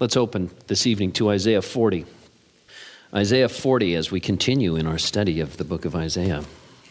Let's open this evening to Isaiah 40. Isaiah 40 as we continue in our study of the book of Isaiah.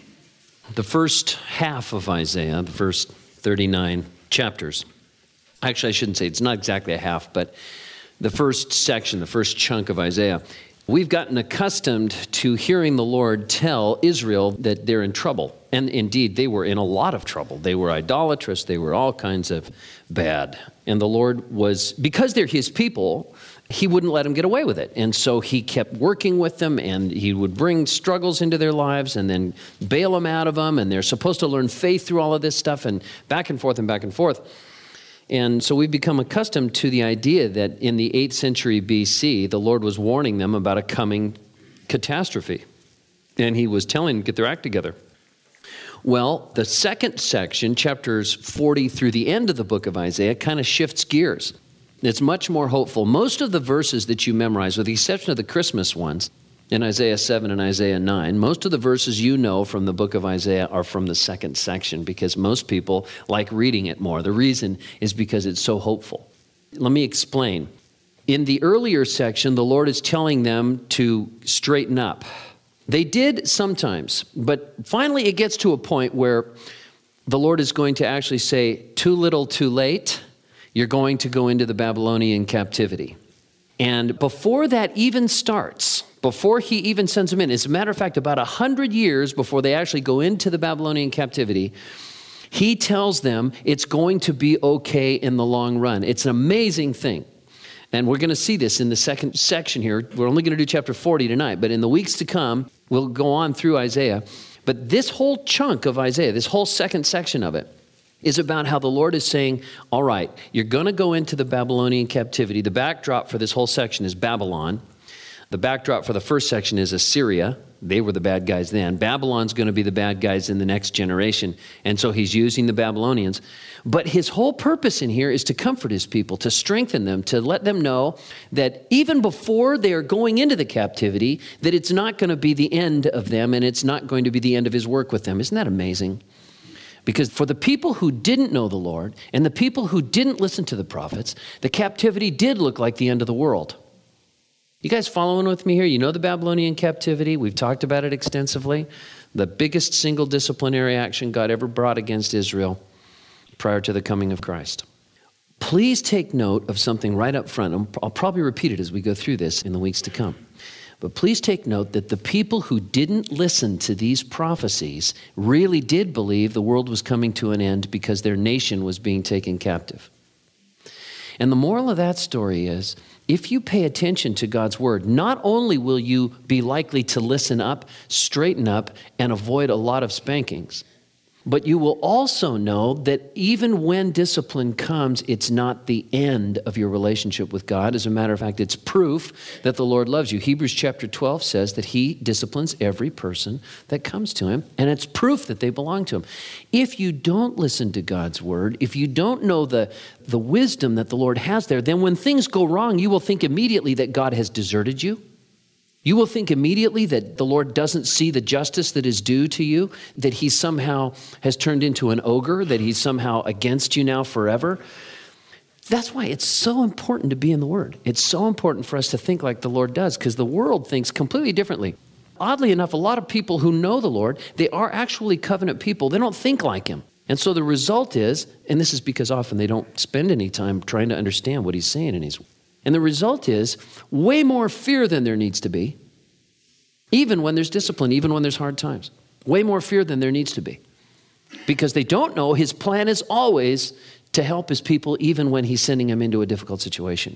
The first half of Isaiah, the first 39 chapters. Actually, I shouldn't say it's not exactly a half, but the first section, the first chunk of Isaiah. We've gotten accustomed to hearing the Lord tell Israel that they're in trouble. And indeed, they were in a lot of trouble. They were idolatrous. They were all kinds of bad. And the Lord was, because they're his people, he wouldn't let them get away with it. And so he kept working with them, and he would bring struggles into their lives and then bail them out of them. And they're supposed to learn faith through all of this stuff and back and forth and back and forth. And so we've become accustomed to the idea that in the 8th century BC, the Lord was warning them about a coming catastrophe. And he was telling them to get their act together. Well, the second section, chapters 40 through the end of the book of Isaiah, kind of shifts gears. It's much more hopeful. Most of the verses that you memorize, with the exception of the Christmas ones, in Isaiah 7 and Isaiah 9, most of the verses you know from the book of Isaiah are from the second section because most people like reading it more. The reason is because it's so hopeful. Let me explain. In the earlier section, the Lord is telling them to straighten up. They did sometimes, but finally it gets to a point where the Lord is going to actually say, too little, too late, you're going to go into the Babylonian captivity. And before that even starts, before he even sends them in, as a matter of fact, about 100 years before they actually go into the Babylonian captivity, he tells them it's going to be okay in the long run. It's an amazing thing. And we're going to see this in the second section here. We're only going to do chapter 40 tonight, but in the weeks to come, we'll go on through Isaiah. But this whole chunk of Isaiah, this whole second section of it, is about how the Lord is saying, all right, you're going to go into the Babylonian captivity. The backdrop for this whole section is Babylon. The backdrop for the first section is Assyria. They were the bad guys then. Babylon's going to be the bad guys in the next generation. And so he's using the Babylonians. But his whole purpose in here is to comfort his people, to strengthen them, to let them know that even before they are going into the captivity, that it's not going to be the end of them and it's not going to be the end of his work with them. Isn't that amazing? Because for the people who didn't know the Lord and the people who didn't listen to the prophets, the captivity did look like the end of the world. You guys following with me here? You know the Babylonian captivity. We've talked about it extensively. The biggest single disciplinary action God ever brought against Israel prior to the coming of Christ. Please take note of something right up front. I'll probably repeat it as we go through this in the weeks to come. But please take note that the people who didn't listen to these prophecies really did believe the world was coming to an end because their nation was being taken captive. And the moral of that story is, if you pay attention to God's word, not only will you be likely to listen up, straighten up, and avoid a lot of spankings, but you will also know that even when discipline comes, it's not the end of your relationship with God. As a matter of fact, it's proof that the Lord loves you. Hebrews chapter 12 says that he disciplines every person that comes to him, and it's proof that they belong to him. If you don't listen to God's word, if you don't know the wisdom that the Lord has there, then when things go wrong, you will think immediately that God has deserted you. You will think immediately that the Lord doesn't see the justice that is due to you, that he somehow has turned into an ogre, that he's somehow against you now forever. That's why it's so important to be in the Word. It's so important for us to think like the Lord does, because the world thinks completely differently. Oddly enough, a lot of people who know the Lord, they are actually covenant people. They don't think like him. And so the result is, and this is because often they don't spend any time trying to understand what he's saying in his word. And the result is way more fear than there needs to be, even when there's discipline, even when there's hard times. Way more fear than there needs to be. Because they don't know his plan is always to help his people even when he's sending them into a difficult situation.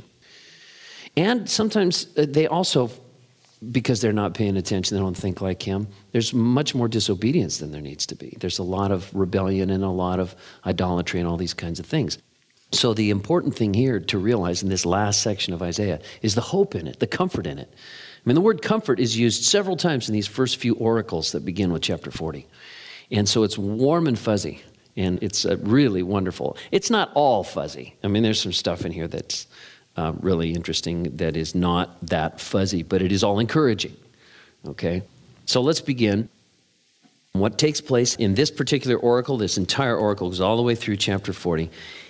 And sometimes they also, because they're not paying attention, they don't think like him, there's much more disobedience than there needs to be. There's a lot of rebellion and a lot of idolatry and all these kinds of things. So the important thing here to realize in this last section of Isaiah is the hope in it, the comfort in it. I mean, the word comfort is used several times in these first few oracles that begin with chapter 40. And so it's warm and fuzzy, and it's really wonderful. It's not all fuzzy. I mean, there's some stuff in here that's really interesting that is not that fuzzy, but it is all encouraging, okay? So let's begin. What takes place in this particular oracle, this entire oracle goes all the way through chapter 40,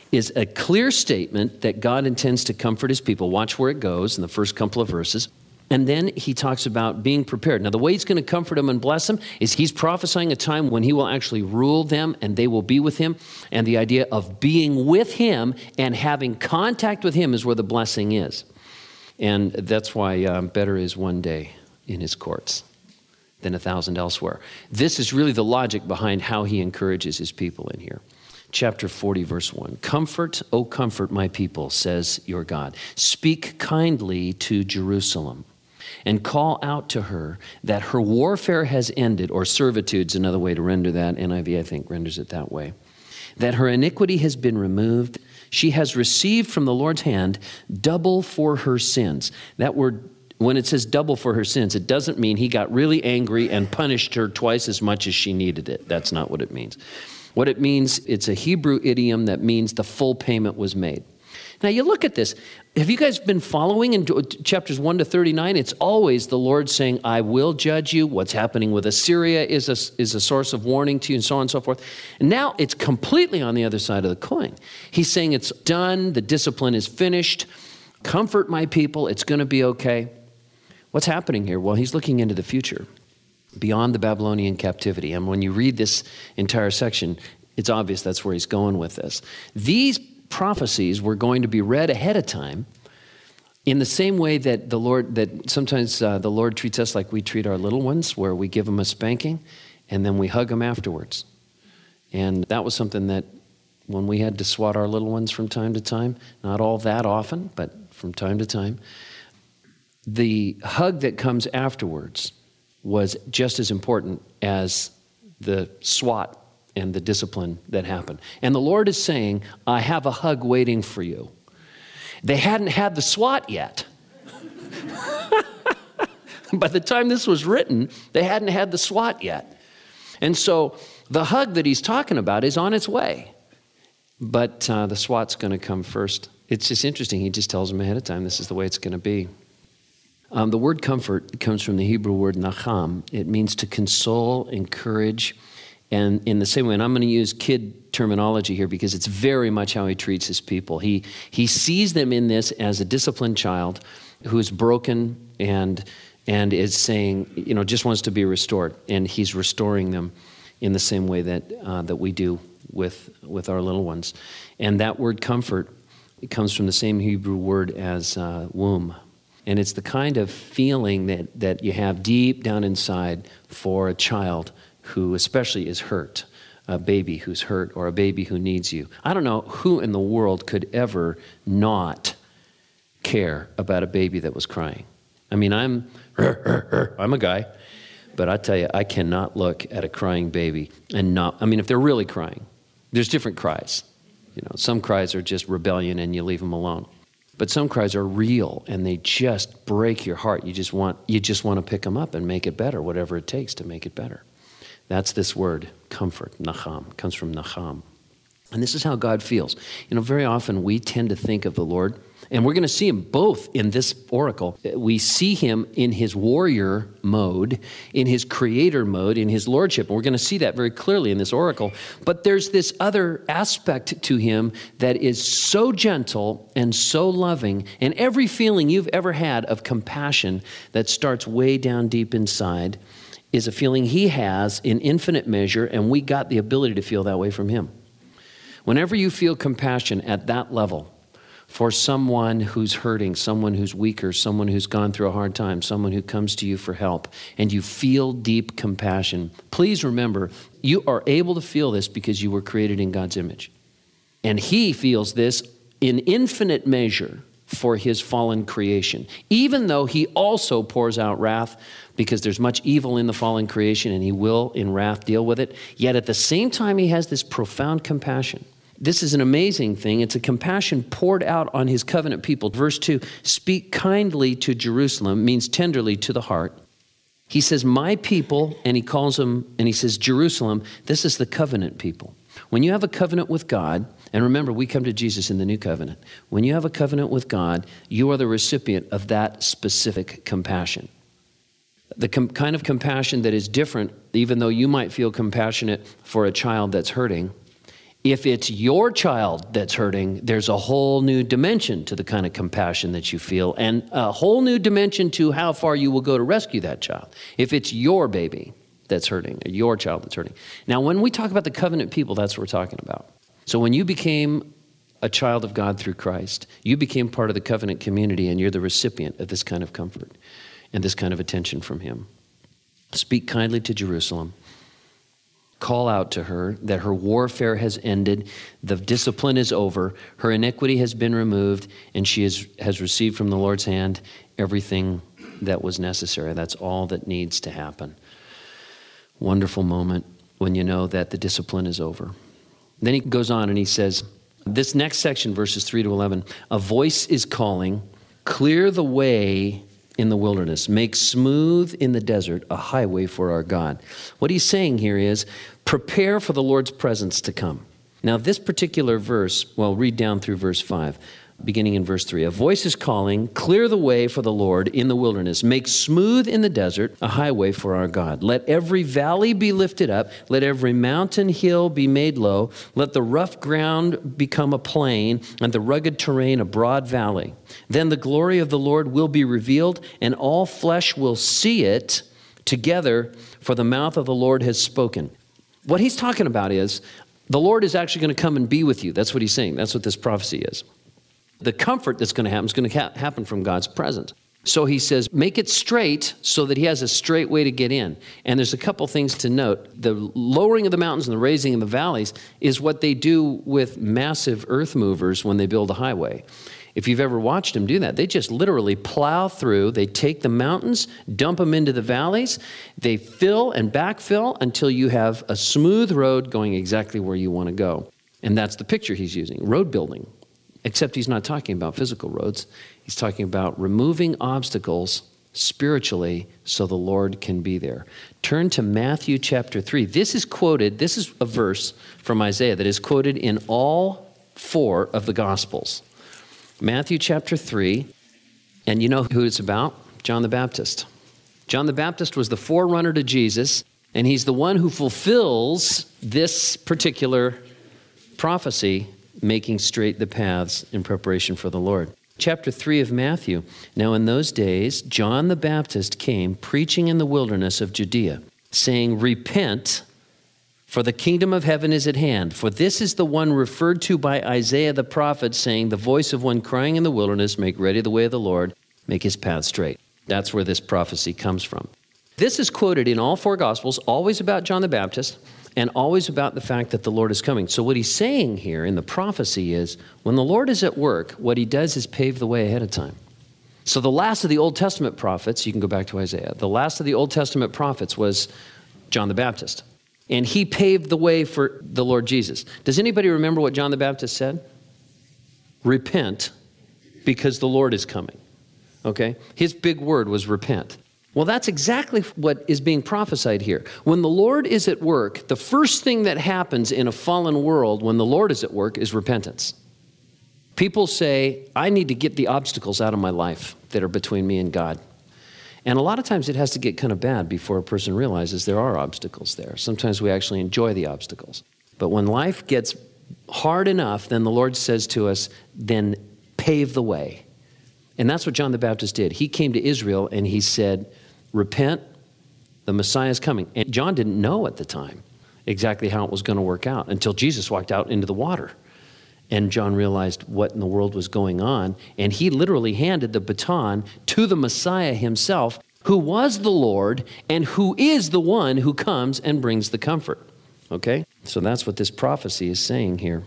is a clear statement that God intends to comfort his people. Watch where it goes in the first couple of verses. And then he talks about being prepared. Now, the way he's going to comfort them and bless them is he's prophesying a time when he will actually rule them and they will be with him. And the idea of being with him and having contact with him is where the blessing is. And that's why better is one day in his courts than 1,000 elsewhere. This is really the logic behind how he encourages his people in here. Chapter 40, verse 1. Comfort, O comfort my people, says your God. Speak kindly to Jerusalem and call out to her that her warfare has ended, or servitude's another way to render that. NIV, I think, renders it that way. That her iniquity has been removed. She has received from the Lord's hand double for her sins. That word, when it says double for her sins, it doesn't mean he got really angry and punished her twice as much as she needed it. That's not what it means. What it means, it's a Hebrew idiom that means the full payment was made. Now you look at this. Have you guys been following in chapters 1 to 39? It's always the Lord saying, I will judge you. What's happening with Assyria is a source of warning to you, and so on and so forth. And now it's completely on the other side of the coin. He's saying it's done. The discipline is finished. Comfort my people. It's going to be okay. What's happening here? Well, he's looking into the future, beyond the Babylonian captivity. And when you read this entire section, it's obvious that's where he's going with this. These prophecies were going to be read ahead of time in the same way that sometimes the Lord treats us like we treat our little ones, where we give them a spanking and then we hug them afterwards. And that was something that when we had to swat our little ones from time to time, not all that often, but from time to time, the hug that comes afterwards was just as important as the swat and the discipline that happened. And the Lord is saying, I have a hug waiting for you. They hadn't had the swat yet. By the time this was written, they hadn't had the swat yet. And so the hug that he's talking about is on its way. But the swat's going to come first. It's just interesting. He just tells them ahead of time, this is the way it's going to be. The word comfort comes from the Hebrew word nacham. It means to console, encourage, and in the same way, and I'm going to use kid terminology here because it's very much how he treats his people. He sees them in this as a disciplined child who is broken and is saying, just wants to be restored. And he's restoring them in the same way that we do with our little ones. And that word comfort, it comes from the same Hebrew word as womb. And it's the kind of feeling that you have deep down inside for a child who especially is hurt, a baby who's hurt or a baby who needs you. I don't know who in the world could ever not care about a baby that was crying. I mean, I'm a guy, but I tell you, I cannot look at a crying baby and not, if they're really crying, there's different cries. Some cries are just rebellion and you leave them alone. But some cries are real and they just break your heart. You just want to pick them up and make it better, whatever it takes to make it better. That's this word, comfort, nacham, comes from nacham. And this is how God feels. Very often we tend to think of the Lord, and we're going to see him both in this oracle. We see him in his warrior mode, in his creator mode, in his lordship. And we're going to see that very clearly in this oracle. But there's this other aspect to him that is so gentle and so loving. And every feeling you've ever had of compassion that starts way down deep inside is a feeling he has in infinite measure, and we got the ability to feel that way from him. Whenever you feel compassion at that level for someone who's hurting, someone who's weaker, someone who's gone through a hard time, someone who comes to you for help, and you feel deep compassion, please remember, you are able to feel this because you were created in God's image. And he feels this in infinite measure for his fallen creation, even though he also pours out wrath because there's much evil in the fallen creation and he will in wrath deal with it. Yet at the same time, he has this profound compassion. This is an amazing thing. It's a compassion poured out on his covenant people. Verse 2, speak kindly to Jerusalem, means tenderly to the heart. He says, my people, and he calls them, and he says, Jerusalem, this is the covenant people. When you have a covenant with God, and remember, we come to Jesus in the new covenant. When you have a covenant with God, you are the recipient of that specific compassion. The kind of compassion that is different, even though you might feel compassionate for a child that's hurting, If it's your child that's hurting, there's a whole new dimension to the kind of compassion that you feel, and a whole new dimension to how far you will go to rescue that child. If it's your baby that's hurting, or your child that's hurting. Now, when we talk about the covenant people, that's what we're talking about. So when you became a child of God through Christ, you became part of the covenant community, and you're the recipient of this kind of comfort and this kind of attention from him. Speak kindly to Jerusalem. Call out to her that her warfare has ended, the discipline is over, her iniquity has been removed, and she has received from the Lord's hand everything that was necessary. That's all that needs to happen. Wonderful moment when you know that the discipline is over. Then he goes on and he says, this next section, verses 3 to 11, a voice is calling, clear the way in the wilderness, make smooth in the desert a highway for our God. What he's saying here is, prepare for the Lord's presence to come. Now, this particular verse, well, read down through verse 5, beginning in verse 3. A voice is calling, clear the way for the Lord in the wilderness, make smooth in the desert a highway for our God. Let every valley be lifted up, let every mountain hill be made low, let the rough ground become a plain, and the rugged terrain a broad valley. Then the glory of the Lord will be revealed, and all flesh will see it together, for the mouth of the Lord has spoken. What he's talking about is, the Lord is actually going to come and be with you. That's what he's saying. That's what this prophecy is. The comfort that's going to happen is going to happen from God's presence. So he says, make it straight so that he has a straight way to get in. And there's a couple things to note. The lowering of the mountains and the raising of the valleys is what they do with massive earth movers when they build a highway. If you've ever watched them do that, they just literally plow through. They take the mountains, dump them into the valleys. They fill and backfill until you have a smooth road going exactly where you want to go. And that's the picture he's using, road building. Except he's not talking about physical roads. He's talking about removing obstacles spiritually so the Lord can be there. Turn to Matthew chapter 3. This is a verse from Isaiah that is quoted in all 4 of the Gospels. Matthew chapter 3, and you know who it's about? John the Baptist. John the Baptist was the forerunner to Jesus, and he's the one who fulfills this particular prophecy, making straight the paths in preparation for the Lord. Chapter 3 of Matthew. Now in those days, John the Baptist came preaching in the wilderness of Judea, saying, repent, for the kingdom of heaven is at hand. For this is the one referred to by Isaiah the prophet, saying, the voice of one crying in the wilderness, make ready the way of the Lord, make his path straight. That's where this prophecy comes from. This is quoted in all 4 Gospels, always about John the Baptist, and always about the fact that the Lord is coming. So what he's saying here in the prophecy is, when the Lord is at work, what he does is pave the way ahead of time. So the last of the Old Testament prophets, you can go back to Isaiah, the last of the Old Testament prophets was John the Baptist. And he paved the way for the Lord Jesus. Does anybody remember what John the Baptist said? Repent, because the Lord is coming. Okay? His big word was repent. Well, that's exactly what is being prophesied here. When the Lord is at work, the first thing that happens in a fallen world when the Lord is at work is repentance. People say, I need to get the obstacles out of my life that are between me and God. And a lot of times it has to get kind of bad before a person realizes there are obstacles there. Sometimes we actually enjoy the obstacles. But when life gets hard enough, then the Lord says to us, then pave the way. And that's what John the Baptist did. He came to Israel and he said, repent, the Messiah is coming. And John didn't know at the time exactly how it was going to work out until Jesus walked out into the water. And John realized what in the world was going on. And he literally handed the baton to the Messiah himself, who was the Lord and who is the one who comes and brings the comfort. Okay? So that's what this prophecy is saying here.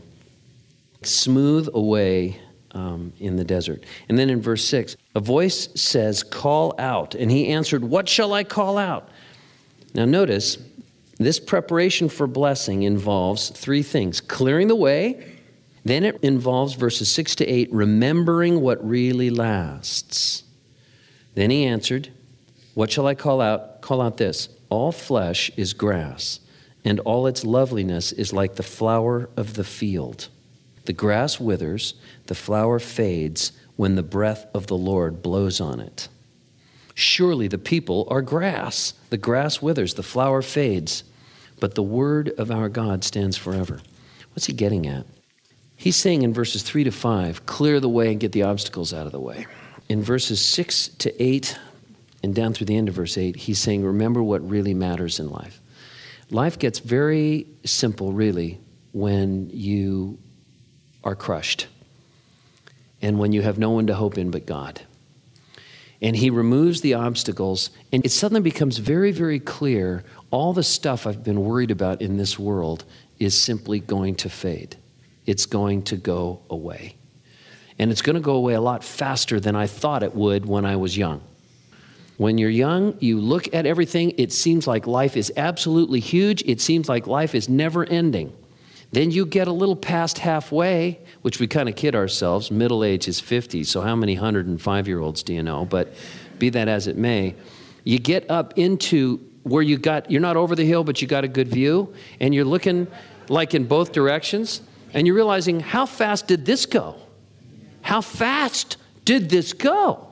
Smooth away in the desert. And then in verse 6, a voice says, call out. And he answered, what shall I call out? Now notice, this preparation for blessing involves 3 things. Clearing the way. Then it involves verses 6 to 8, remembering what really lasts. Then he answered, what shall I call out? Call out this, all flesh is grass, and all its loveliness is like the flower of the field. The grass withers, the flower fades when the breath of the Lord blows on it. Surely the people are grass. The grass withers, the flower fades, but the word of our God stands forever. What's he getting at? He's saying in verses 3 to 5, clear the way and get the obstacles out of the way. In verses 6 to 8 and down through the end of verse 8, he's saying, remember what really matters in life. Life gets very simple, really, when you are crushed and when you have no one to hope in but God. And he removes the obstacles, and it suddenly becomes very, very clear all the stuff I've been worried about in this world is simply going to fade. It's going to go away. And it's going to go away a lot faster than I thought it would when I was young. When you're young, you look at everything, it seems like life is absolutely huge. It seems like life is never ending. Then you get a little past halfway, which we kind of kid ourselves. Middle age is 50, so how many 105-year-olds do you know? But be that as it may, you get up into where you're not over the hill, but you got a good view, and you're looking like in both directions, and you're realizing, how fast did this go? How fast did this go?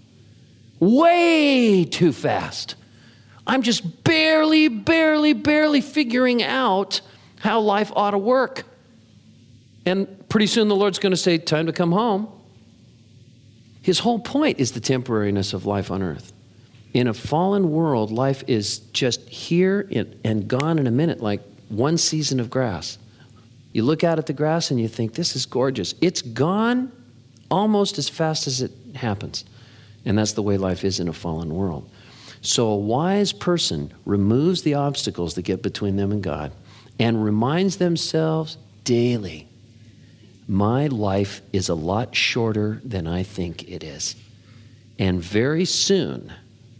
Way too fast. I'm just barely figuring out how life ought to work. And pretty soon the Lord's going to say, time to come home. His whole point is the temporariness of life on earth. In a fallen world, life is just here and gone in a minute, like one season of grass. You look out at the grass and you think, this is gorgeous. It's gone almost as fast as it happens. And that's the way life is in a fallen world. So a wise person removes the obstacles that get between them and God and reminds themselves daily, my life is a lot shorter than I think it is. And very soon,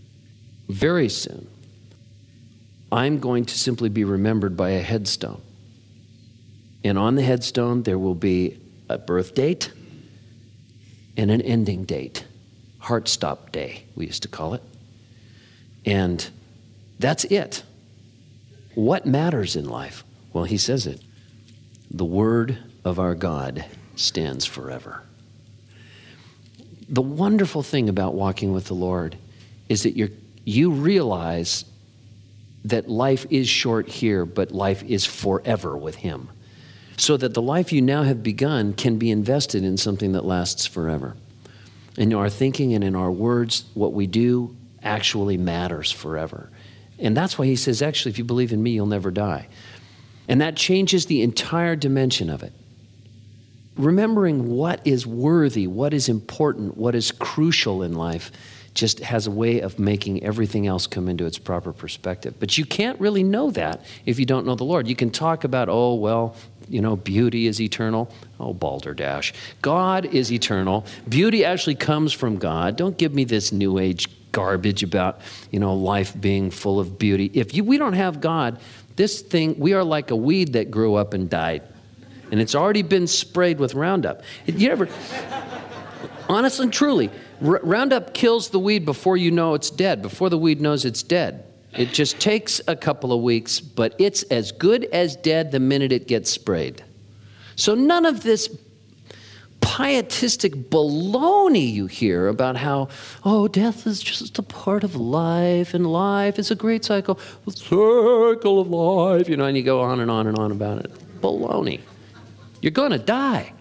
I'm going to simply be remembered by a headstone. And on the headstone, there will be a birth date and an ending date. Heart stop day, we used to call it. And that's it. What matters in life? Well, he says it. The word of our God stands forever. The wonderful thing about walking with the Lord is that you realize that life is short here, but life is forever with him. So that the life you now have begun can be invested in something that lasts forever. In our thinking and in our words, what we do actually matters forever. And that's why he says, actually, if you believe in me, you'll never die. And that changes the entire dimension of it. Remembering what is worthy, what is important, what is crucial in life just has a way of making everything else come into its proper perspective. But you can't really know that if you don't know the Lord. You can talk about, beauty is eternal. Oh, balderdash. God is eternal. Beauty actually comes from God. Don't give me this new age garbage about, life being full of beauty. If we don't have God, we are like a weed that grew up and died. And it's already been sprayed with Roundup. Honestly and truly, Roundup kills the weed before you know it's dead, before the weed knows it's dead. It just takes a couple of weeks, but it's as good as dead the minute it gets sprayed. So none of this pietistic baloney you hear about how, death is just a part of life, and life is a great cycle, the circle of life, and you go on and on and on about it. Baloney. You're going to die.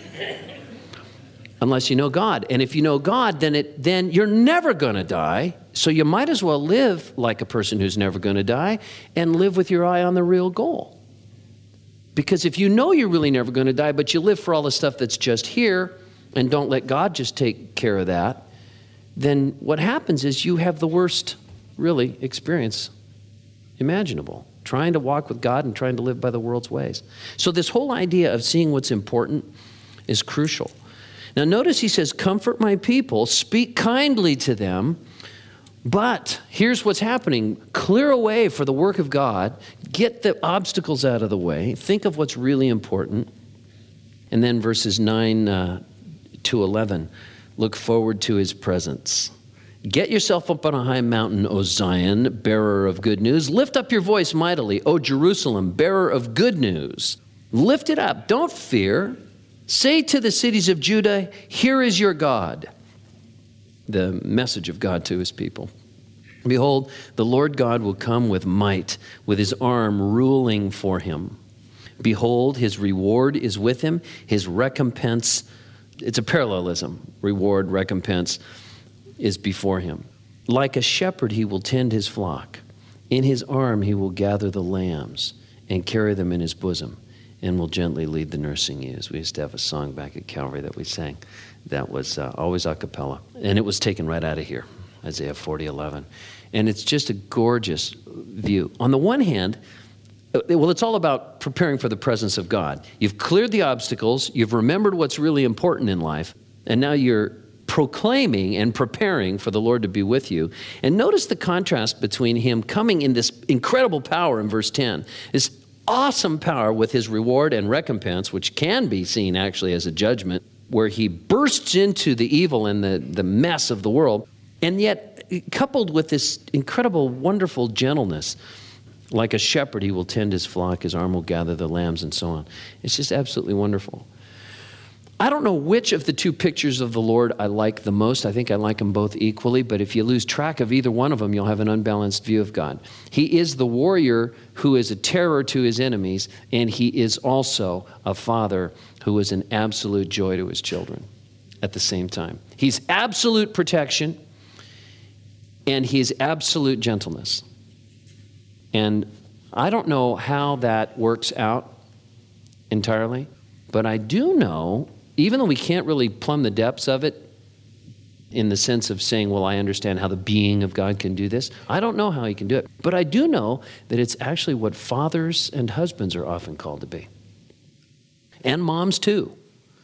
Unless you know God. And if you know God, then you're never going to die. So you might as well live like a person who's never going to die and live with your eye on the real goal. Because if you know you're really never going to die, but you live for all the stuff that's just here and don't let God just take care of that, then what happens is you have the worst, really, experience imaginable, trying to walk with God and trying to live by the world's ways. So this whole idea of seeing what's important is crucial. Now notice he says, comfort my people, speak kindly to them, but here's what's happening. Clear a way for the work of God, get the obstacles out of the way, think of what's really important, and then verses 9 to 11, look forward to his presence. Get yourself up on a high mountain, O Zion, bearer of good news. Lift up your voice mightily, O Jerusalem, bearer of good news. Lift it up, don't fear. Say to the cities of Judah, here is your God. The message of God to his people. Behold, the Lord God will come with might, with his arm ruling for him. Behold, his reward is with him, his recompense, it's a parallelism, reward, recompense is before him. Like a shepherd, he will tend his flock. In his arm, he will gather the lambs and carry them in his bosom, and will gently lead the nursing ewes. We used to have a song back at Calvary that we sang that was always a cappella. And it was taken right out of here, Isaiah 40:11. And it's just a gorgeous view. On the one hand, well, it's all about preparing for the presence of God. You've cleared the obstacles, you've remembered what's really important in life, and now you're proclaiming and preparing for the Lord to be with you. And notice the contrast between him coming in this incredible power in verse 10, this awesome power with his reward and recompense, which can be seen actually as a judgment, where he bursts into the evil and the mess of the world, and yet coupled with this incredible, wonderful gentleness. Like a shepherd, he will tend his flock, his arm will gather the lambs, and so on. It's just absolutely wonderful. I don't know which of the two pictures of the Lord I like the most. I think I like them both equally, but if you lose track of either one of them, you'll have an unbalanced view of God. He is the warrior who is a terror to his enemies, and he is also a father who is an absolute joy to his children at the same time. He's absolute protection, and he's absolute gentleness. And I don't know how that works out entirely, but I do know, even though we can't really plumb the depths of it in the sense of saying, well, I understand how the being of God can do this. I don't know how he can do it. But I do know that it's actually what fathers and husbands are often called to be. And moms too.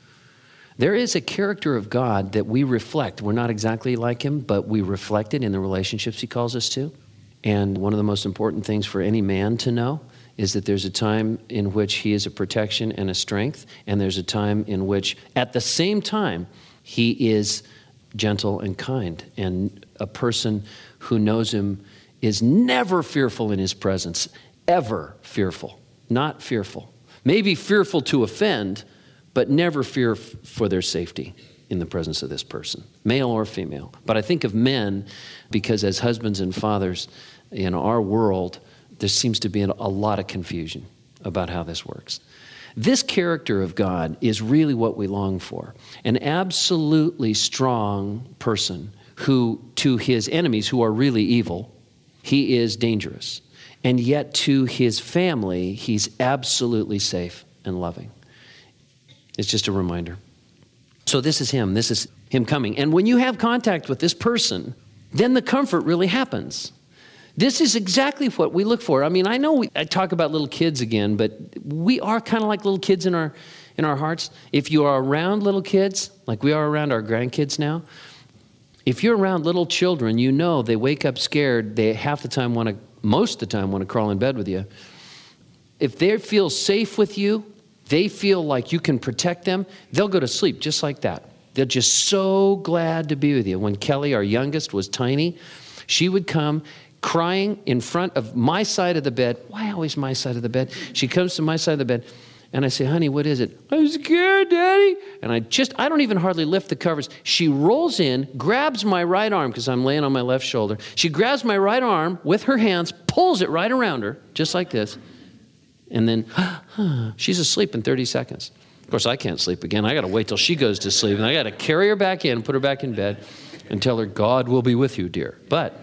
There is a character of God that we reflect. We're not exactly like him, but we reflect it in the relationships he calls us to. And one of the most important things for any man to know is that there's a time in which he is a protection and a strength, and there's a time in which, at the same time, he is gentle and kind. And a person who knows him is never fearful in his presence, ever fearful, not fearful. Maybe fearful to offend, but never fear for their safety in the presence of this person, male or female. But I think of men because as husbands and fathers in our world, there seems to be a lot of confusion about how this works. This character of God is really what we long for. An absolutely strong person who, to his enemies who are really evil, he is dangerous. And yet to his family, he's absolutely safe and loving. It's just a reminder. So this is him. This is him coming. And when you have contact with this person, then the comfort really happens. This is exactly what we look for. I mean, I know I talk about little kids again, but we are kind of like little kids in our hearts. If you are around little kids, like we are around our grandkids now, if you're around little children, you know they wake up scared. They most of the time want to crawl in bed with you. If they feel safe with you, they feel like you can protect them, they'll go to sleep just like that. They're just so glad to be with you. When Kelly, our youngest, was tiny, she would come crying in front of my side of the bed. Why always my side of the bed? She comes to my side of the bed, and I say, honey, what is it? I'm scared, Daddy. And I don't even hardly lift the covers. She rolls in, grabs my right arm, because I'm laying on my left shoulder. She grabs my right arm with her hands, pulls it right around her, just like this. And then she's asleep in 30 seconds. Of course, I can't sleep again. I got to wait till she goes to sleep. And I got to carry her back in, put her back in bed, and tell her, God will be with you, dear. But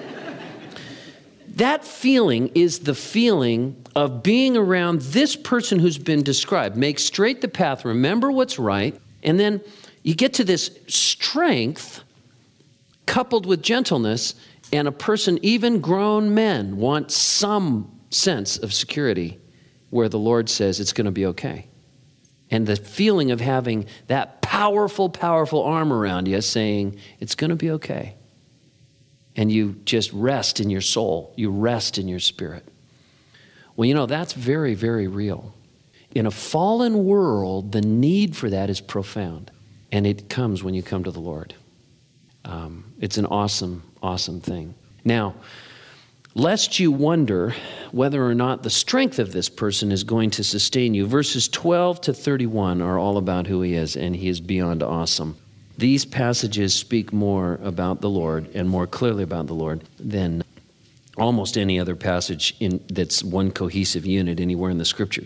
that feeling is the feeling of being around this person who's been described. Make straight the path, remember what's right, and then you get to this strength coupled with gentleness, and a person, even grown men, want some sense of security where the Lord says it's going to be okay. And the feeling of having that powerful, powerful arm around you saying it's going to be okay. And you just rest in your soul. You rest in your spirit. Well, that's very, very real. In a fallen world, the need for that is profound. And it comes when you come to the Lord. It's an awesome, awesome thing. Now, lest you wonder whether or not the strength of this person is going to sustain you, verses 12 to 31 are all about who he is, and he is beyond awesome. These passages speak more about the Lord and more clearly about the Lord than almost any other passage that's one cohesive unit anywhere in the Scriptures.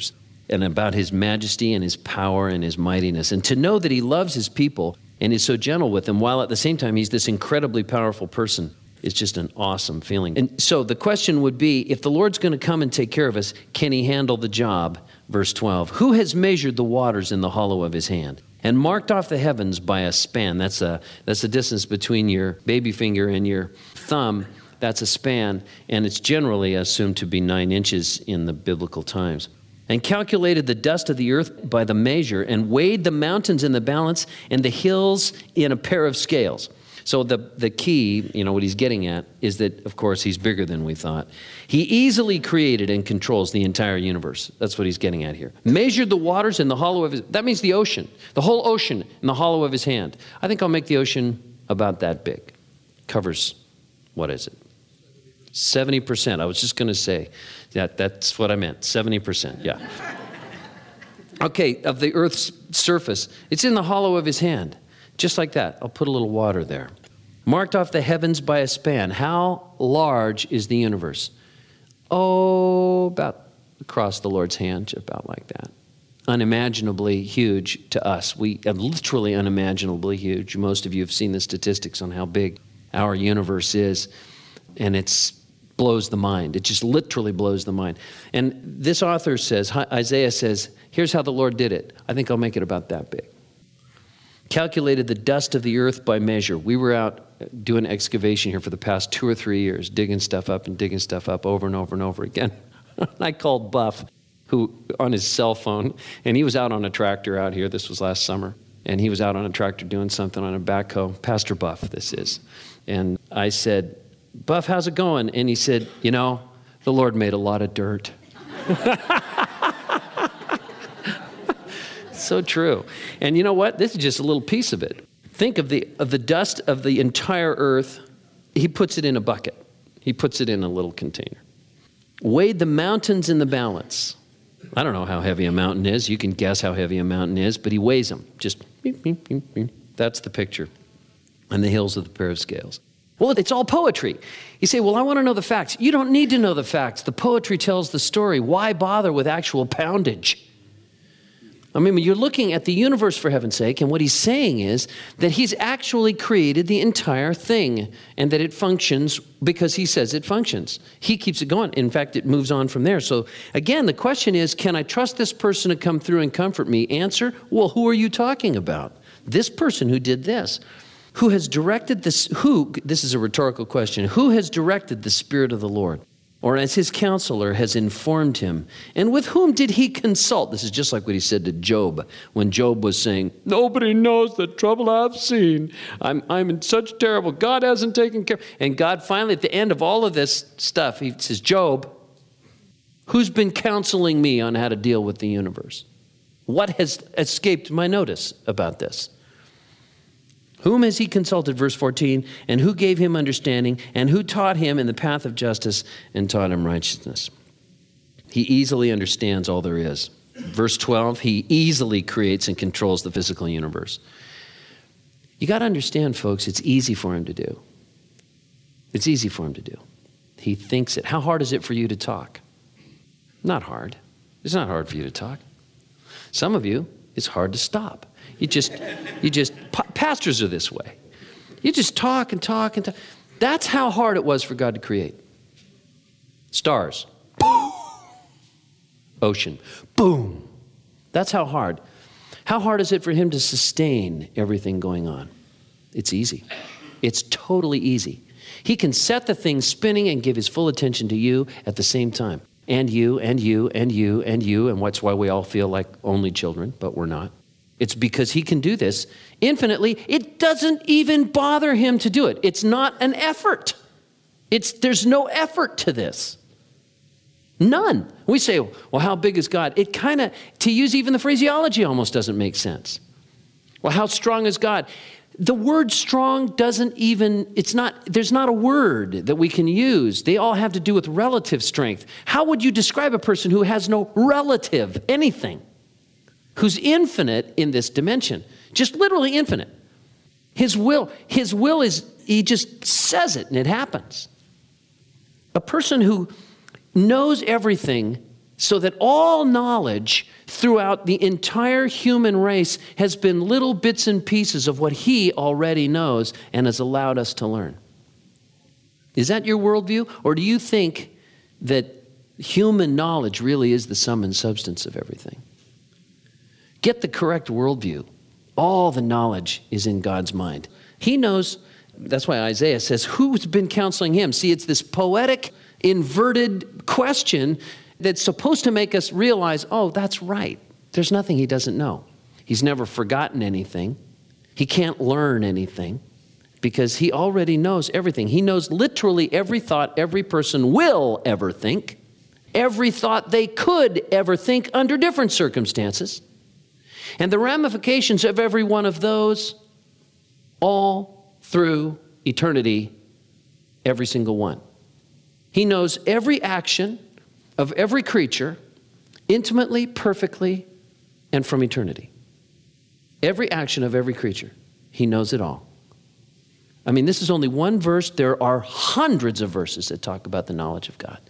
and about his majesty and his power and his mightiness. And to know that he loves his people and is so gentle with them, while at the same time he's this incredibly powerful person, is just an awesome feeling. And so the question would be, if the Lord's going to come and take care of us, can he handle the job? Verse 12, who has measured the waters in the hollow of his hand and marked off the heavens by a span? That's the distance between your baby finger and your thumb. That's a span, and it's generally assumed to be 9 inches in the biblical times. And calculated the dust of the earth by the measure, and weighed the mountains in the balance, and the hills in a pair of scales. So the key, what he's getting at, is that, of course, he's bigger than we thought. He easily created and controls the entire universe. That's what he's getting at here. Measured the waters in the hollow of his... That means the ocean. The whole ocean in the hollow of his hand. I think I'll make the ocean about that big. Covers, what is it? 70%. I was just going to say that's what I meant. 70%, yeah. Okay, of the earth's surface. It's in the hollow of his hand. Just like that. I'll put a little water there. Marked off the heavens by a span. How large is the universe? Oh, about across the Lord's hand, about like that. Unimaginably huge to us. We are literally unimaginably huge. Most of you have seen the statistics on how big our universe is, and it blows the mind. It just literally blows the mind. And this author says, Isaiah says, here's how the Lord did it. I think I'll make it about that big. Calculated the dust of the earth by measure. We were out doing excavation here for the past 2 or 3 years, digging stuff up over and over and over again. I called Buff, who on his cell phone, and he was out on a tractor out here. This was last summer. And he was out on a tractor doing something on a backhoe. Pastor Buff, this is. And I said, Buff, how's it going? And he said, the Lord made a lot of dirt. So true. And you know what? This is just a little piece of it. Think of the dust of the entire earth. He puts it in a bucket. He puts it in a little container. Weighed the mountains in the balance. I don't know how heavy a mountain is. You can guess how heavy a mountain is, but he weighs them. Just, beep, beep, beep, beep. That's the picture. And the hills of the pair of scales. Well, it's all poetry. You say, well, I want to know the facts. You don't need to know the facts. The poetry tells the story. Why bother with actual poundage? I mean, you're looking at the universe, for heaven's sake, and what he's saying is that he's actually created the entire thing and that it functions because he says it functions. He keeps it going. In fact, it moves on from there. So again, the question is, can I trust this person to come through and comfort me? Answer, well, who are you talking about? This person who did this. Who has directed this? This is a rhetorical question. Who has directed the Spirit of the Lord? Or as his counselor has informed him? And with whom did he consult? This is just like what he said to Job when Job was saying, nobody knows the trouble I've seen. I'm in such terrible. God hasn't taken care. And God finally, at the end of all of this stuff, he says, Job, who's been counseling me on how to deal with the universe? What has escaped my notice about this? Whom has he consulted, verse 14, and who gave him understanding, and who taught him in the path of justice and taught him righteousness? He easily understands all there is. Verse 12, he easily creates and controls the physical universe. You got to understand, folks, it's easy for him to do. It's easy for him to do. He thinks it. How hard is it for you to talk? Not hard. It's not hard for you to talk. Some of you, it's hard to stop. Pastors are this way. You just talk and talk and talk. That's how hard it was for God to create. Stars. Boom. Ocean. Boom. That's how hard. How hard is it for him to sustain everything going on? It's easy. It's totally easy. He can set the thing spinning and give his full attention to you at the same time. And you, and you, and you, and you. And that's why we all feel like only children, but we're not. It's because he can do this infinitely. It doesn't even bother him to do it. It's not an effort. There's no effort to this. None. We say, well, how big is God? It kind of, to use even the phraseology, almost doesn't make sense. Well, how strong is God? The word strong doesn't even, there's not a word that we can use. They all have to do with relative strength. How would you describe a person who has no relative anything? Who's infinite in this dimension, just literally infinite. His will is, he just says it and it happens. A person who knows everything So that all knowledge throughout the entire human race has been little bits and pieces of what he already knows and has allowed us to learn. Is that your worldview? Or do you think that human knowledge really is the sum and substance of everything? Get the correct worldview. All the knowledge is in God's mind. He knows. That's why Isaiah says, who's been counseling him? See, it's this poetic, inverted question that's supposed to make us realize, oh, that's right. There's nothing he doesn't know. He's never forgotten anything. He can't learn anything because he already knows everything. He knows literally every thought every person will ever think, every thought they could ever think under different circumstances, and the ramifications of every one of those all through eternity, every single one. He knows every action of every creature intimately, perfectly, and from eternity. Every action of every creature. He knows it all. I mean, this is only one verse. There are hundreds of verses that talk about the knowledge of God.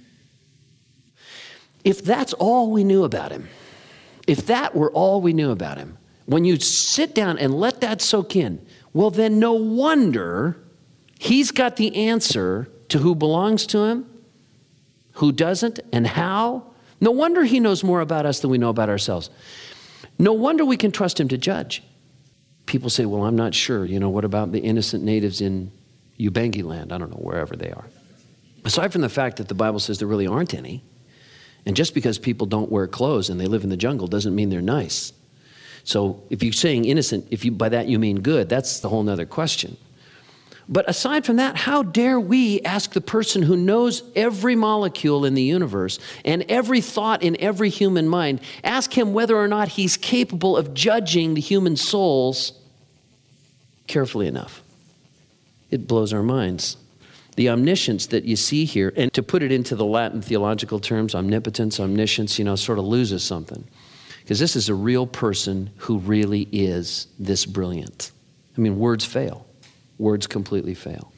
If that's all we knew about him, if that were all we knew about him, when you sit down and let that soak in, well, then no wonder he's got the answer to who belongs to him, who doesn't, and how. No wonder he knows more about us than we know about ourselves. No wonder we can trust him to judge. People say, well, I'm not sure. What about the innocent natives in Ubangi land? I don't know, wherever they are. Aside from the fact that the Bible says there really aren't any, and just because people don't wear clothes and they live in the jungle doesn't mean they're nice. So if you're saying innocent, by that you mean good, that's the whole nother question. But aside from that, how dare we ask the person who knows every molecule in the universe and every thought in every human mind, ask him whether or not he's capable of judging the human souls carefully enough. It blows our minds. The omniscience that you see here, and to put it into the Latin theological terms, omnipotence, omniscience, sort of loses something. Because this is a real person who really is this brilliant. I mean, words fail. Words completely fail.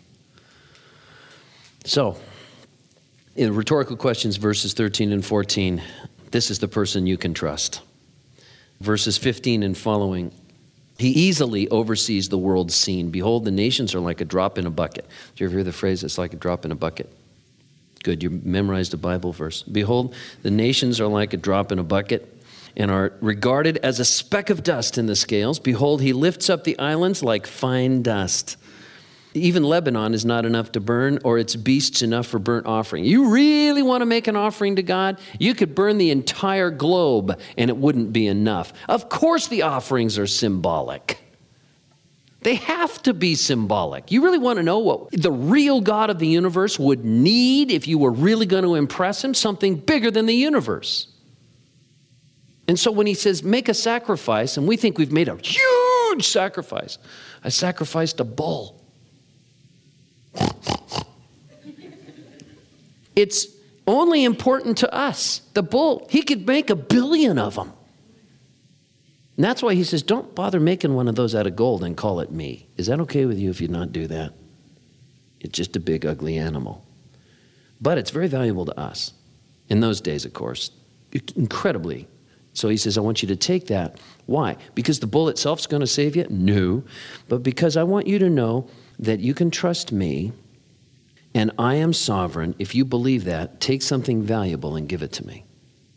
So, in rhetorical questions, verses 13 and 14, this is the person you can trust. Verses 15 and following, he easily oversees the world's scene. Behold, the nations are like a drop in a bucket. Did you ever hear the phrase, it's like a drop in a bucket? Good, you memorized a Bible verse. Behold, the nations are like a drop in a bucket and are regarded as a speck of dust in the scales. Behold, he lifts up the islands like fine dust. Even Lebanon is not enough to burn, or its beasts enough for burnt offering. You really want to make an offering to God? You could burn the entire globe and it wouldn't be enough. Of course the offerings are symbolic. They have to be symbolic. You really want to know what the real God of the universe would need if you were really going to impress him? Something bigger than the universe. And so when he says, make a sacrifice, and we think we've made a huge sacrifice. I sacrificed a bull. It's only important to us. The bull, he could make 1 billion of them. And that's why he says, don't bother making one of those out of gold and call it me. Is that okay with you if you not do that? It's just a big, ugly animal. But it's very valuable to us. In those days, of course, incredibly. So he says, I want you to take that. Why? Because the bull itself is going to save you? No. But because I want you to know that you can trust me and I am sovereign. If you believe that, take something valuable and give it to me.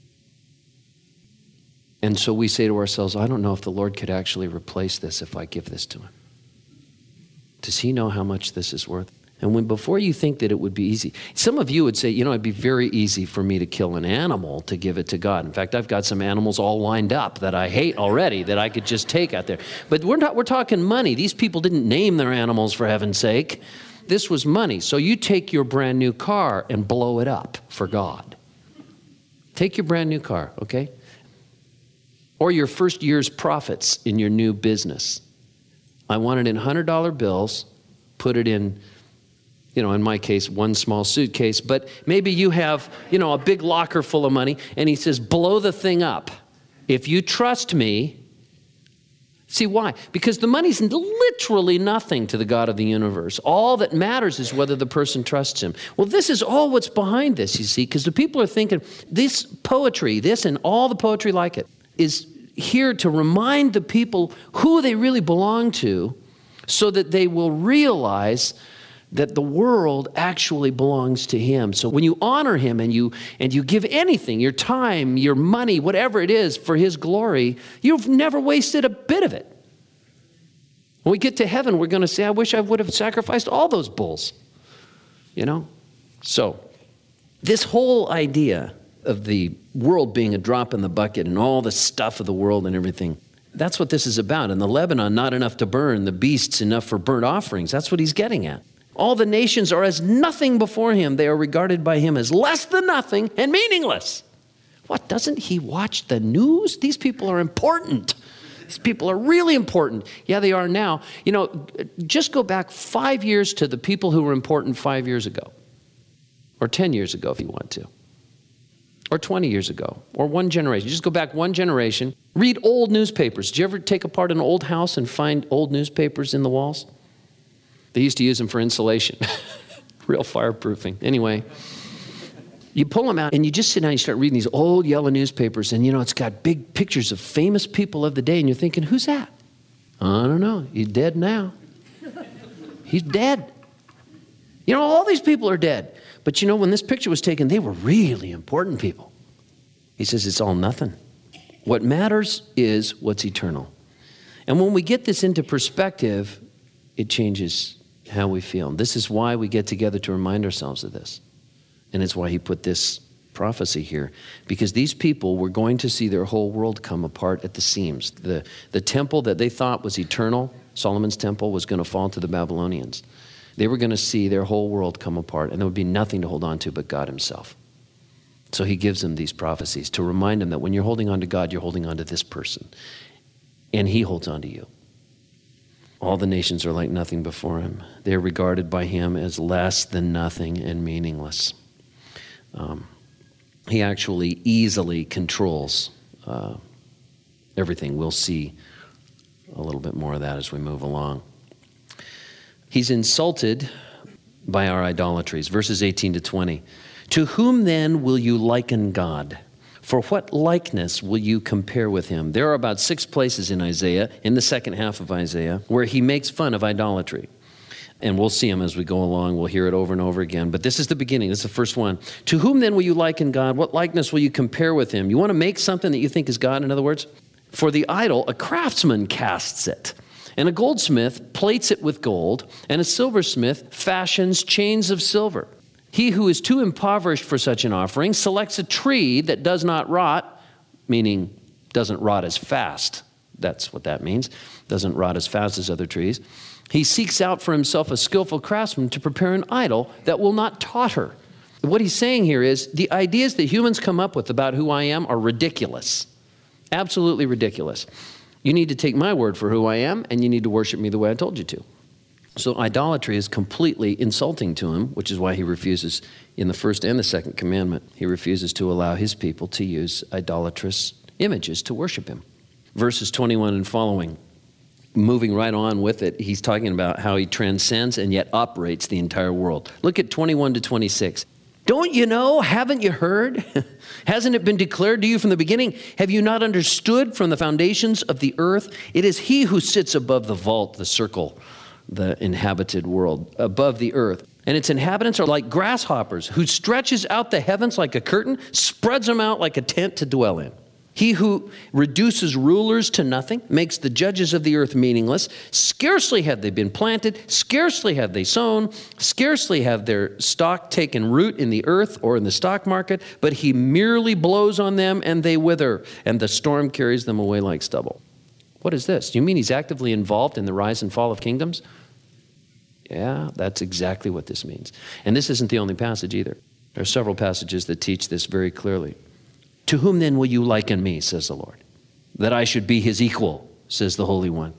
And so we say to ourselves, I don't know if the Lord could actually replace this if I give this to him. Does he know how much this is worth? And before you think that it would be easy, some of you would say, it'd be very easy for me to kill an animal to give it to God. In fact, I've got some animals all lined up that I hate already that I could just take out there. But we're talking money. These people didn't name their animals, for heaven's sake. This was money. So you take your brand new car and blow it up for God. Take your brand new car, okay? Or your first year's profits in your new business. I want it in $100 bills, put it in, in my case, one small suitcase, but maybe you have, a big locker full of money, and he says, blow the thing up. If you trust me, See why? Because the money's literally nothing to the God of the universe. All that matters is whether the person trusts him. Well, this is all what's behind this, you see, because the people are thinking this poetry, this and all the poetry like it, is here to remind the people who they really belong to so that they will realize that the world actually belongs to him. So when you honor him and you give anything, your time, your money, whatever it is for his glory, you've never wasted a bit of it. When we get to heaven, we're going to say, I wish I would have sacrificed all those bulls. You know? So this whole idea of the world being a drop in the bucket and all the stuff of the world and everything, that's what this is about. And the Lebanon, not enough to burn, the beasts enough for burnt offerings. That's what he's getting at. All the nations are as nothing before him. They are regarded by him as less than nothing and meaningless. What, doesn't he watch the news? These people are important. These people are really important. Yeah, they are now. You know, just go back 5 years to the people who were important 5 years ago. Or 10 years ago if you want to. Or 20 years ago. Or one generation. Just go back one generation. Read old newspapers. Did you ever take apart an old house and find old newspapers in the walls? They used to use them for insulation. Real fireproofing. Anyway, you pull them out and you just sit down and you start reading these old yellow newspapers and, you know, it's got big pictures of famous people of the day and you're thinking, who's that? I don't know. He's dead now. He's dead. You know, all these people are dead. But, you know, when this picture was taken, they were really important people. He says it's all nothing. What matters is what's eternal. And when we get this into perspective, it changes how we feel. This is why we get together to remind ourselves of this. And it's why he put this prophecy here. Because these people were going to see their whole world come apart at the seams. The temple that they thought was eternal, Solomon's temple, was going to fall to the Babylonians. They were going to see their whole world come apart, and there would be nothing to hold on to but God himself. So he gives them these prophecies to remind them that when you're holding on to God, you're holding on to this person. And he holds on to you. All the nations are like nothing before him. They're regarded by him as less than nothing and meaningless. He actually easily controls everything. We'll see a little bit more of that as we move along. He's insulted by our idolatries. Verses 18 to 20. To whom then will you liken God? For what likeness will you compare with him? There are about 6 places in Isaiah, in the second half of Isaiah, where he makes fun of idolatry. And we'll see him as we go along. We'll hear it over and over again. But this is the beginning. This is the first one. To whom then will you liken God? What likeness will you compare with him? You want to make something that you think is God, in other words? For the idol, a craftsman casts it. And a goldsmith plates it with gold. And a silversmith fashions chains of silver. He who is too impoverished for such an offering selects a tree that does not rot, meaning doesn't rot as fast. That's what that means. Doesn't rot as fast as other trees. He seeks out for himself a skillful craftsman to prepare an idol that will not totter. What he's saying here is the ideas that humans come up with about who I am are ridiculous. Absolutely ridiculous. You need to take my word for who I am, and you need to worship me the way I told you to. So idolatry is completely insulting to him, which is why he refuses, in the first and the second commandment, he refuses to allow his people to use idolatrous images to worship him. Verses 21 and following, moving right on with it, he's talking about how he transcends and yet operates the entire world. Look at 21 to 26. Don't you know? Haven't you heard? Hasn't it been declared to you from the beginning? Have you not understood from the foundations of the earth? It is he who sits above the vault, the circle, the inhabited world, above the earth. And its inhabitants are like grasshoppers, who stretches out the heavens like a curtain, spreads them out like a tent to dwell in. He who reduces rulers to nothing, makes the judges of the earth meaningless. Scarcely have they been planted, scarcely have they sown, scarcely have their stock taken root in the earth or in the stock market, but he merely blows on them and they wither, and the storm carries them away like stubble. What is this? You mean he's actively involved in the rise and fall of kingdoms? Yeah, that's exactly what this means. And this isn't the only passage either. There are several passages that teach this very clearly. To whom then will you liken me, says the Lord? That I should be his equal, says the Holy One.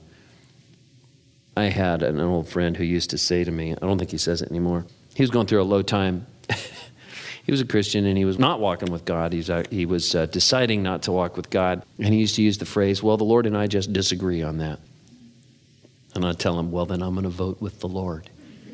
I had an old friend who used to say to me, I don't think he says it anymore. He was going through a low time. He was a Christian, and he was not walking with God. He was deciding not to walk with God. And he used to use the phrase, well, the Lord and I just disagree on that. And I'd tell him, well, then I'm going to vote with the Lord.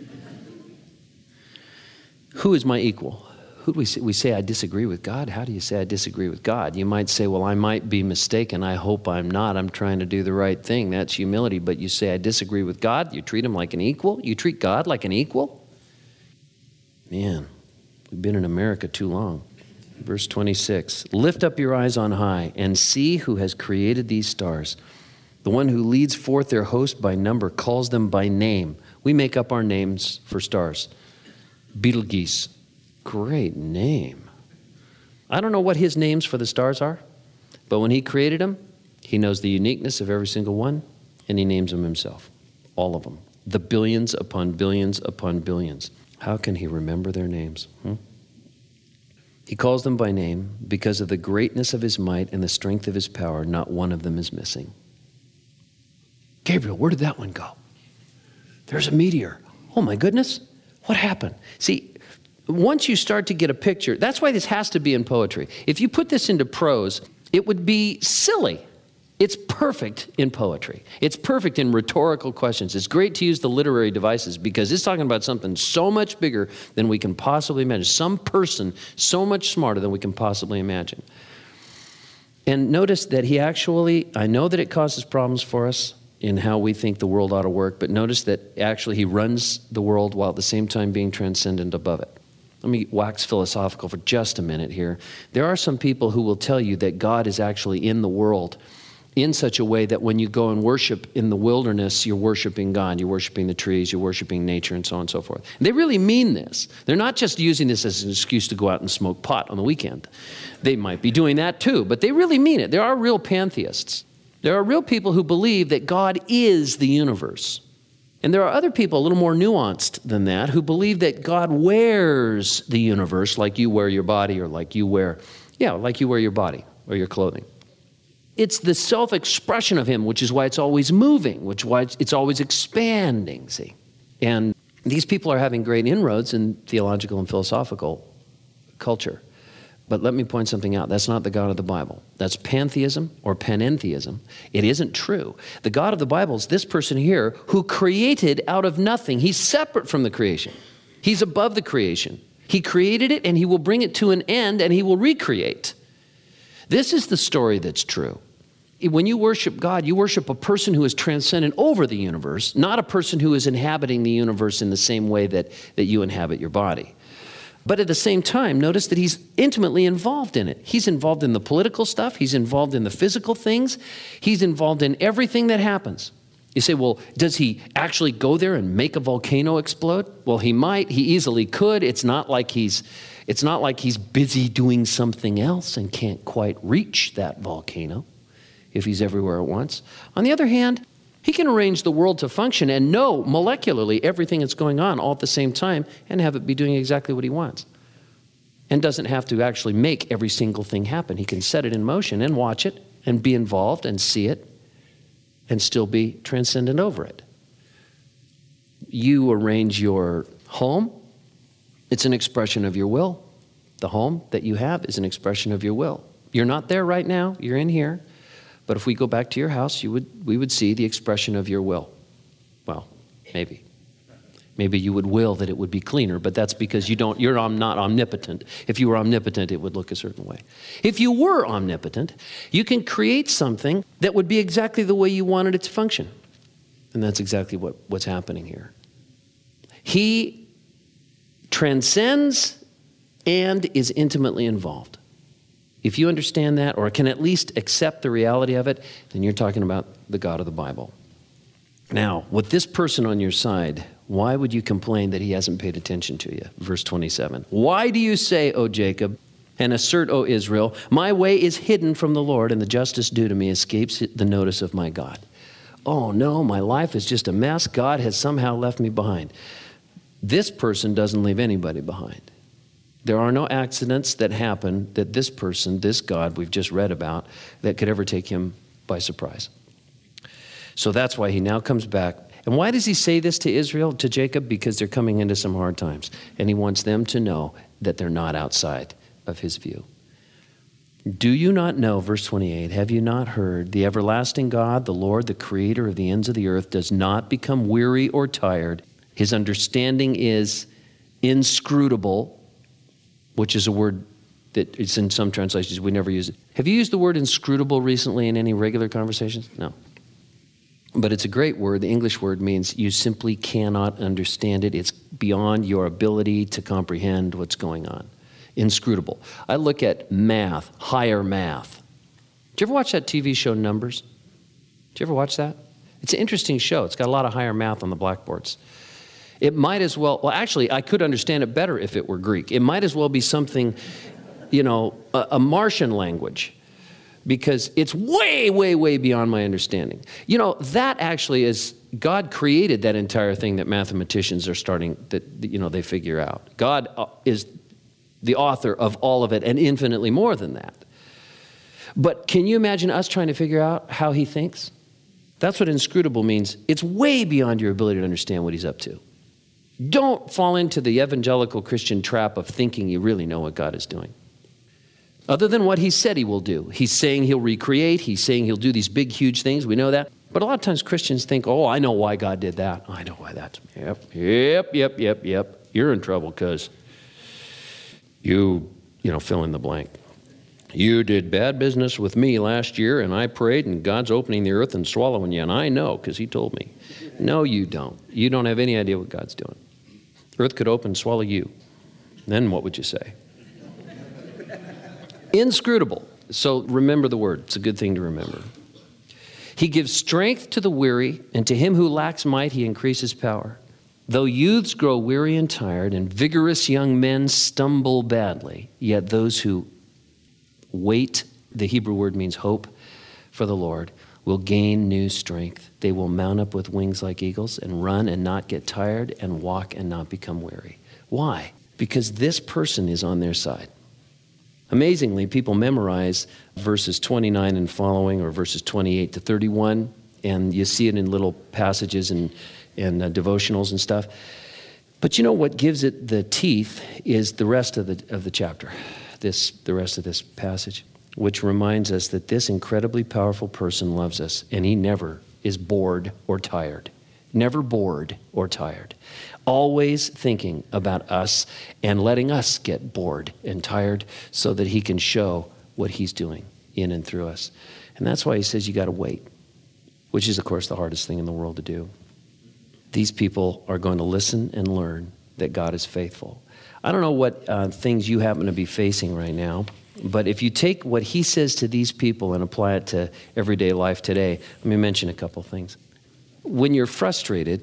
Who is my equal? Who do we say? We say, I disagree with God. How do you say I disagree with God? You might say, well, I might be mistaken. I hope I'm not. I'm trying to do the right thing. That's humility. But you say, I disagree with God. You treat him like an equal. You treat God like an equal. Man, we've been in America too long. Verse 26, lift up your eyes on high and see who has created these stars. The one who leads forth their host by number, calls them by name. We make up our names for stars. Betelgeuse, great name. I don't know what his names for the stars are, but when he created them, he knows the uniqueness of every single one, and he names them himself, all of them. The billions upon billions upon billions. How can he remember their names? He calls them by name because of the greatness of his might and the strength of his power. Not one of them is missing. Gabriel, where did that one go? There's a meteor. Oh my goodness, what happened? See, once you start to get a picture, that's why this has to be in poetry. If you put this into prose, it would be silly. It's perfect in poetry. It's perfect in rhetorical questions. It's great to use the literary devices because it's talking about something so much bigger than we can possibly imagine. Some person so much smarter than we can possibly imagine. And notice that he actually, I know that it causes problems for us in how we think the world ought to work, but notice that actually he runs the world while at the same time being transcendent above it. Let me wax philosophical for just a minute here. There are some people who will tell you that God is actually in the world in such a way that when you go and worship in the wilderness, you're worshiping God, you're worshiping the trees, you're worshiping nature, and so on and so forth. And they really mean this. They're not just using this as an excuse to go out and smoke pot on the weekend. They might be doing that too, but they really mean it. There are real pantheists. There are real people who believe that God is the universe. And there are other people a little more nuanced than that who believe that God wears the universe like you wear your body or like you wear your body or your clothing. It's the self-expression of him, which is why it's always moving, which is why it's always expanding, see? And these people are having great inroads in theological and philosophical culture. But let me point something out. That's not the God of the Bible. That's pantheism or panentheism. It isn't true. The God of the Bible is this person here who created out of nothing. He's separate from the creation. He's above the creation. He created it and he will bring it to an end and he will recreate. This is the story that's true. When you worship God, you worship a person who is transcendent over the universe, not a person who is inhabiting the universe in the same way that you inhabit your body. But at the same time, notice that he's intimately involved in it. He's involved in the political stuff. He's involved in the physical things. He's involved in everything that happens. You say, well, does he actually go there and make a volcano explode? Well, he might. He easily could. It's not like he's busy doing something else and can't quite reach that volcano if he's everywhere at once. On the other hand, he can arrange the world to function and know molecularly everything that's going on all at the same time and have it be doing exactly what he wants. And doesn't have to actually make every single thing happen. He can set it in motion and watch it and be involved and see it and still be transcendent over it. You arrange your home. It's an expression of your will. The home that you have is an expression of your will. You're not there right now. You're in here. But if we go back to your house, we would see the expression of your will. Well, maybe. Maybe you would will that it would be cleaner, but that's because you're not omnipotent. If you were omnipotent, it would look a certain way. If you were omnipotent, you can create something that would be exactly the way you wanted it to function. And that's exactly what's happening here. He transcends and is intimately involved. If you understand that, or can at least accept the reality of it, then you're talking about the God of the Bible. Now, with this person on your side, why would you complain that he hasn't paid attention to you? Verse 27. Why do you say, O Jacob, and assert, O Israel, my way is hidden from the Lord, and the justice due to me escapes the notice of my God? Oh no, my life is just a mess. God has somehow left me behind. This person doesn't leave anybody behind. There are no accidents that happen that this person, this God we've just read about, that could ever take him by surprise. So that's why he now comes back And why does he say this to Israel, to Jacob? Because they're coming into some hard times. And he wants them to know that they're not outside of his view. Do you not know, verse 28, have you not heard, the everlasting God, the Lord, the creator of the ends of the earth, does not become weary or tired. His understanding is inscrutable, which is a word that it's in some translations, we never use it. Have you used the word inscrutable recently in any regular conversations? No. But it's a great word. The English word means you simply cannot understand it. It's beyond your ability to comprehend what's going on. Inscrutable. I look at math, higher math. Did you ever watch that TV show Numbers? Did you ever watch that? It's an interesting show. It's got a lot of higher math on the blackboards. It might as well actually, I could understand it better if it were Greek. It might as well be something, a Martian language, because it's way, way, way beyond my understanding. That actually is, God created that entire thing that mathematicians are starting, they figure out. God is the author of all of it and infinitely more than that. But can you imagine us trying to figure out how he thinks? That's what inscrutable means. It's way beyond your ability to understand what he's up to. Don't fall into the evangelical Christian trap of thinking you really know what God is doing. Other than what he said he will do. He's saying he'll recreate. He's saying he'll do these big, huge things. We know that. But a lot of times Christians think, I know why God did that. I know why that's... Yep. You're in trouble because you fill in the blank. You did bad business with me last year, and I prayed, and God's opening the earth and swallowing you, and I know because he told me. No, you don't. You don't have any idea what God's doing. Earth could open and swallow you. Then what would you say? Inscrutable. So remember the word. It's a good thing to remember. He gives strength to the weary, and to him who lacks might, he increases power. Though youths grow weary and tired, and vigorous young men stumble badly, yet those who wait, the Hebrew word means hope, for the Lord, will gain new strength. They will mount up with wings like eagles and run and not get tired and walk and not become weary. Why? Because this person is on their side. Amazingly, people memorize verses 29 and following, or verses 28 to 31, and you see it in little passages and devotionals and stuff. But what gives it the teeth is the rest of the chapter, the rest of this passage, which reminds us that this incredibly powerful person loves us, and he never is bored or tired. Never bored or tired. Always thinking about us and letting us get bored and tired so that he can show what he's doing in and through us. And that's why he says you got to wait, which is, of course, the hardest thing in the world to do. These people are going to listen and learn that God is faithful. I don't know what things you happen to be facing right now, but if you take what he says to these people and apply it to everyday life today, let me mention a couple things. When you're frustrated,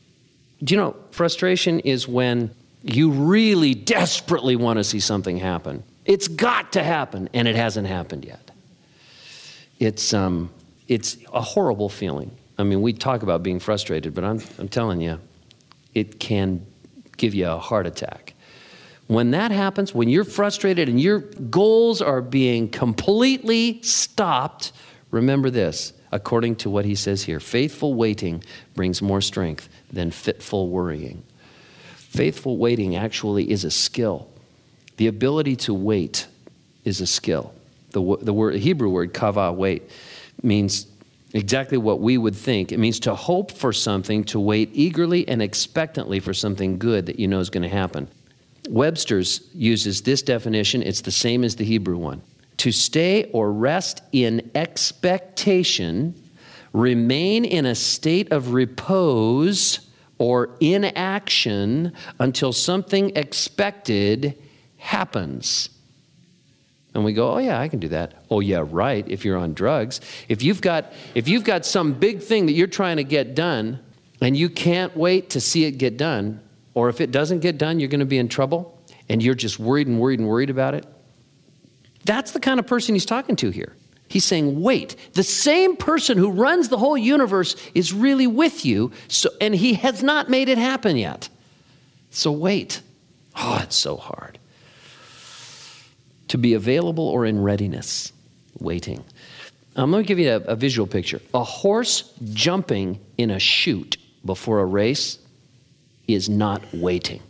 frustration is when you really desperately want to see something happen. It's got to happen, and it hasn't happened yet. It's a horrible feeling. I mean, we talk about being frustrated, but I'm telling you, it can give you a heart attack. When that happens, when you're frustrated and your goals are being completely stopped, remember this, according to what he says here, faithful waiting brings more strength than fitful worrying. Faithful waiting actually is a skill. The ability to wait is a skill. The Hebrew word kavah, wait, means exactly what we would think. It means to hope for something, to wait eagerly and expectantly for something good that you know is going to happen. Webster's uses this definition. It's the same as the Hebrew one. To stay or rest in expectation, remain in a state of repose or inaction until something expected happens. And we go, oh yeah, I can do that. Oh yeah, right, if you're on drugs. If you've got some big thing that you're trying to get done and you can't wait to see it get done, or if it doesn't get done, you're going to be in trouble and you're just worried about it. That's the kind of person he's talking to here. He's saying, wait, the same person who runs the whole universe is really with you, and he has not made it happen yet. So wait. Oh, it's so hard. To be available or in readiness, waiting. Let me give you a visual picture. A horse jumping in a chute before a race is not waiting.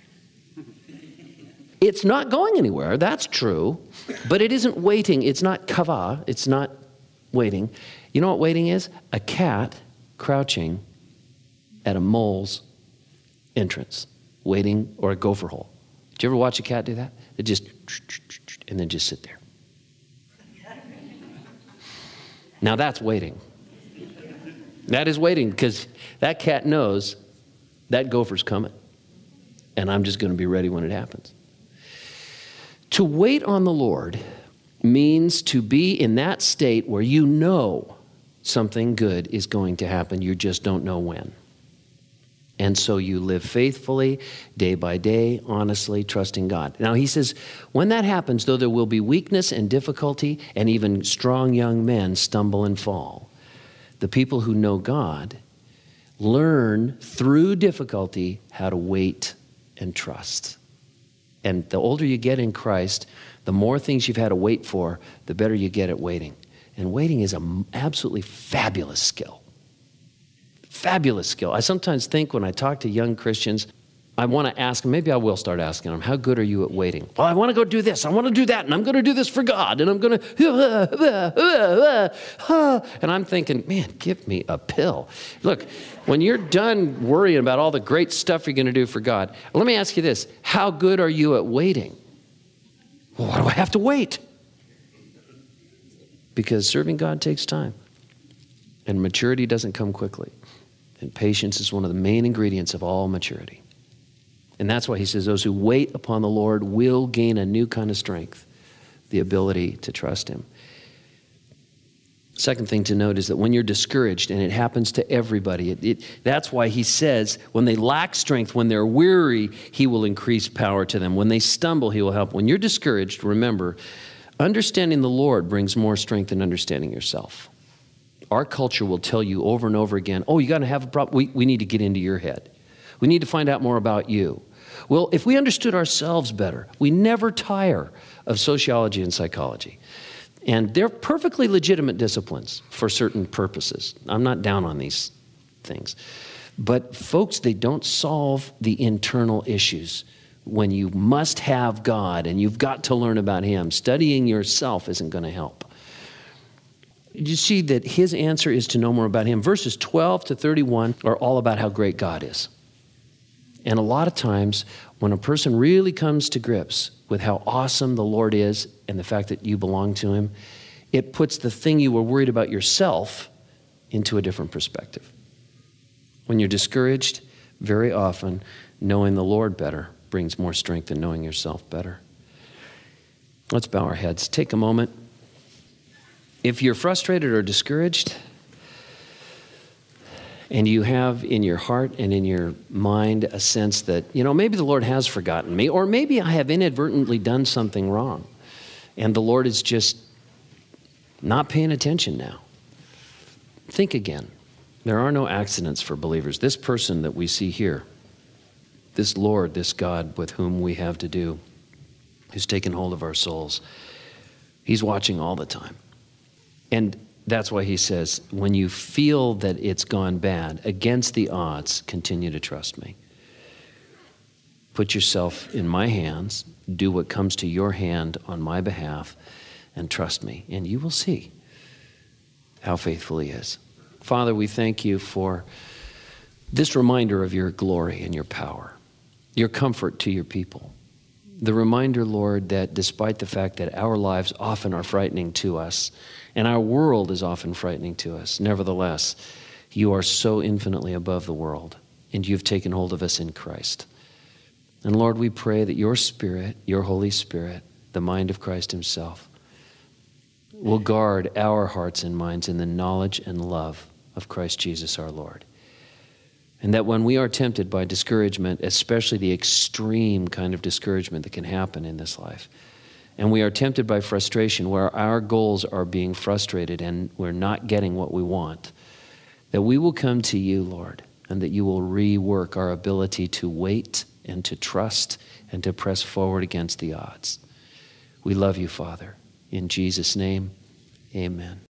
It's not going anywhere, that's true, but it isn't waiting. It's not kava, it's not waiting. You know what waiting is? A cat crouching at a mole's entrance, waiting, or a gopher hole. Did you ever watch a cat do that? It just, and then just sit there. Now that's waiting. That is waiting, because that cat knows that gopher's coming, and I'm just going to be ready when it happens. To wait on the Lord means to be in that state where you know something good is going to happen. You just don't know when. And so you live faithfully, day by day, honestly, trusting God. Now he says, when that happens, though there will be weakness and difficulty, and even strong young men stumble and fall, the people who know God learn through difficulty how to wait and trust. And the older you get in Christ, the more things you've had to wait for, the better you get at waiting. And waiting is an absolutely fabulous skill. Fabulous skill. I sometimes think when I talk to young Christians, I want to ask them, maybe I will start asking them, how good are you at waiting? Well, I want to go do this, I want to do that, and I'm going to do this for God, and I'm going to, and I'm thinking, man, give me a pill. Look, when you're done worrying about all the great stuff you're going to do for God, let me ask you this, how good are you at waiting? Well, why do I have to wait? Because serving God takes time, and maturity doesn't come quickly, and patience is one of the main ingredients of all maturity. And that's why he says those who wait upon the Lord will gain a new kind of strength, the ability to trust him. Second thing to note is that when you're discouraged, and it happens to everybody, that's why he says when they lack strength, when they're weary, he will increase power to them. When they stumble, he will help. When you're discouraged, remember, understanding the Lord brings more strength than understanding yourself. Our culture will tell you over and over again, oh, you got to have a problem. We need to get into your head. We need to find out more about you. Well, if we understood ourselves better, we never tire of sociology and psychology. And they're perfectly legitimate disciplines for certain purposes. I'm not down on these things. But folks, they don't solve the internal issues. When you must have God and you've got to learn about him, studying yourself isn't going to help. You see that his answer is to know more about him. Verses 12 to 31 are all about how great God is. And a lot of times, when a person really comes to grips with how awesome the Lord is and the fact that you belong to him, it puts the thing you were worried about yourself into a different perspective. When you're discouraged, very often, knowing the Lord better brings more strength than knowing yourself better. Let's bow our heads. Take a moment. If you're frustrated or discouraged, and you have in your heart and in your mind a sense that, maybe the Lord has forgotten me, or maybe I have inadvertently done something wrong, and the Lord is just not paying attention now. Think again. There are no accidents for believers. This person that we see here, this Lord, this God with whom we have to do, who's taken hold of our souls, he's watching all the time. And that's why he says, when you feel that it's gone bad, against the odds, continue to trust me. Put yourself in my hands, do what comes to your hand on my behalf, and trust me, and you will see how faithful he is. Father, we thank you for this reminder of your glory and your power, your comfort to your people. The reminder, Lord, that despite the fact that our lives often are frightening to us, and our world is often frightening to us, nevertheless, you are so infinitely above the world, and you've taken hold of us in Christ. And Lord, we pray that your Spirit, your Holy Spirit, the mind of Christ himself, will guard our hearts and minds in the knowledge and love of Christ Jesus our Lord. And that when we are tempted by discouragement, especially the extreme kind of discouragement that can happen in this life, and we are tempted by frustration where our goals are being frustrated and we're not getting what we want, that we will come to you, Lord, and that you will rework our ability to wait and to trust and to press forward against the odds. We love you, Father. In Jesus' name, amen.